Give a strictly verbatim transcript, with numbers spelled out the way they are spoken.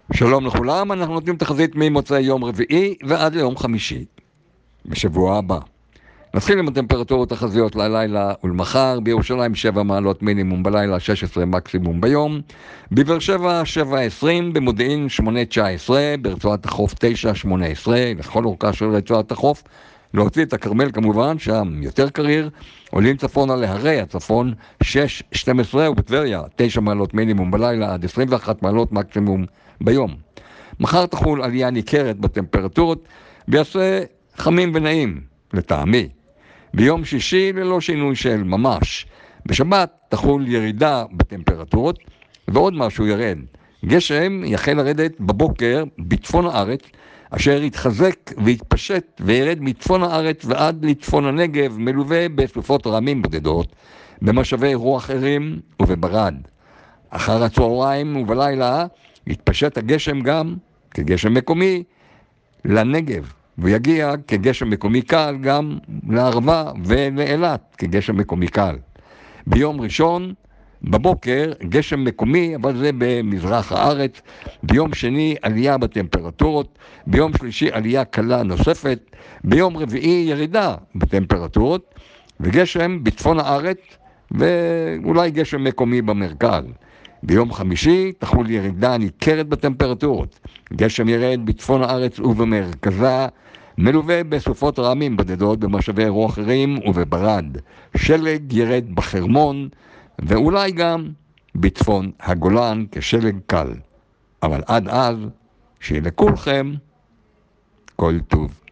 שלום לכולם, אנחנו נותנים תחזית ממוצאי יום רביעי ועד ליום חמישי בשבוע הבא. נתחיל עם הטמפרטורות החזיות ללילה ולמחר. בירושלים שבע מעלות מינימום בלילה, שש עשרה מקסימום ביום. בבאר שבע שבע עשרים, במודיעין שמונה תשע עשרה, ברצועת החוף תשע שמונה עשרה, לכל אורכה של רצועת החוף. להוציא את הכרמל כמובן, שם יותר קריר. עולים צפונה להרי הצפון שש שתים עשרה, ובטבריה תשע מעלות מינימום בלילה עד עשרים ואחת מעלות מקסימום ביום. מחר תחול עלייה ניכרת בטמפרטורות ויעשה חמים ונעים לטעמי. ביום שישי ללא שינוי של ממש. בשבת תחול ירידה בטמפרטורות ועוד משהו ירד. גשם יחל לרדת בבוקר בצפון הארץ, אשר יתחזק ויתפשט וירד מצפון הארץ ועד לצפון הנגב, מלווה בסופות רעמים בודדות, במשאבי רוח ערים ובברד. אחר הצהריים ובלילה יתפשט הגשם גם כגשם מקומי לנגב, ויגיע כגשם מקומי קל גם לערבה ולאילת כגשם מקומי קל. ביום ראשון בבוקר גשם מקומי, אבל זה במזרח הארץ. ביום שני עלייה בטמפרטורות, ביום שלישי עלייה קלה נוספת, ביום רביעי ירידה בטמפרטורות וגשם בצפון הארץ ואולי גשם מקומי במרכז. ביום חמישי תחול ירידה ניכרת בטמפרטורות. גשם ירד בצפון הארץ ובמרכזה, מלווה בסופות רעמים בודדות במשאבי רוח ערים ובברד. שלג ירד בחרמון ואולי גם בצפון הגולן כשלג קל. אבל עד אז, שיהיה לכולכם כל טוב.